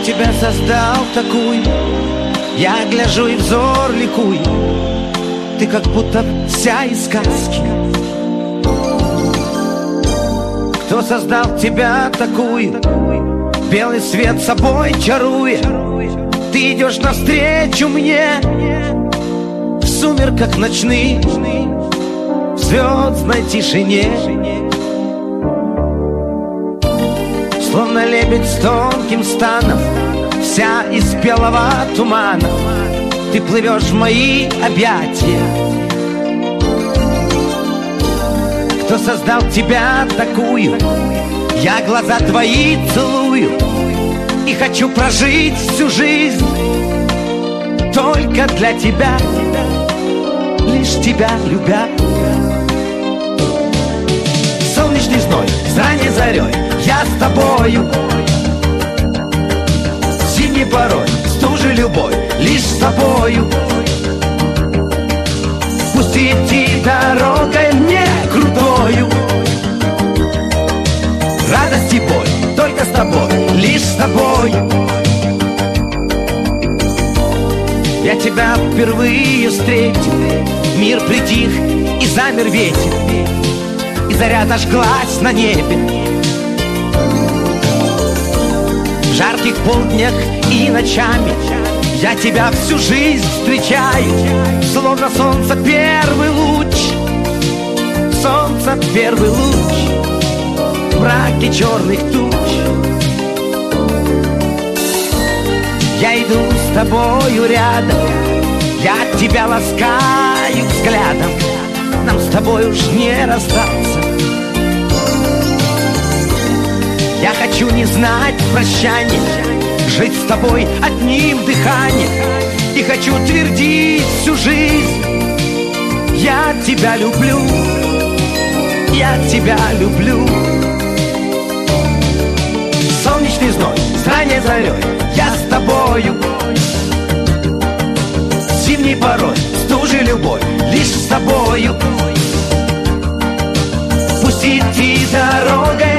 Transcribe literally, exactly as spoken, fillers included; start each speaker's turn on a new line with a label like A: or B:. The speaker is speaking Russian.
A: тебя создал такую, я гляжу и взор ликует. Ты как будто вся из сказки. Кто создал тебя такую, белый свет собой чаруя? Ты идешь навстречу мне в сумерках ночных, в звездной тишине. Словно лебедь с тонким станом, вся из белого тумана, ты плывешь в мои объятия. Кто создал тебя такую, я глаза твои целую и хочу прожить всю жизнь только для тебя, лишь тебя любя. Солнечный зной, с ранней зарей я с тобою, зимней порой, стужи любой, лишь с тобою. Пусть идти дорогой мне крутою, радость и боль только с тобой, лишь с тобой. Я тебя впервые встретил, мир притих и замер ветер, и заря зажглась на небе. В жарких полднях и ночами я тебя всю жизнь встречаю, словно солнце первый луч, солнце первый луч в мраке черных туч. Я иду с тобою рядом, я тебя ласкаю взглядом, нам с тобой уж не расстаться. Я хочу не знать прощания, жить с тобой одним дыханием, и хочу твердить всю жизнь: я тебя люблю, я тебя люблю. Солнечный зной, с ранней зарей я с тобою, зимней порой, стужи любой, лишь с тобою. Пусть идти дорогой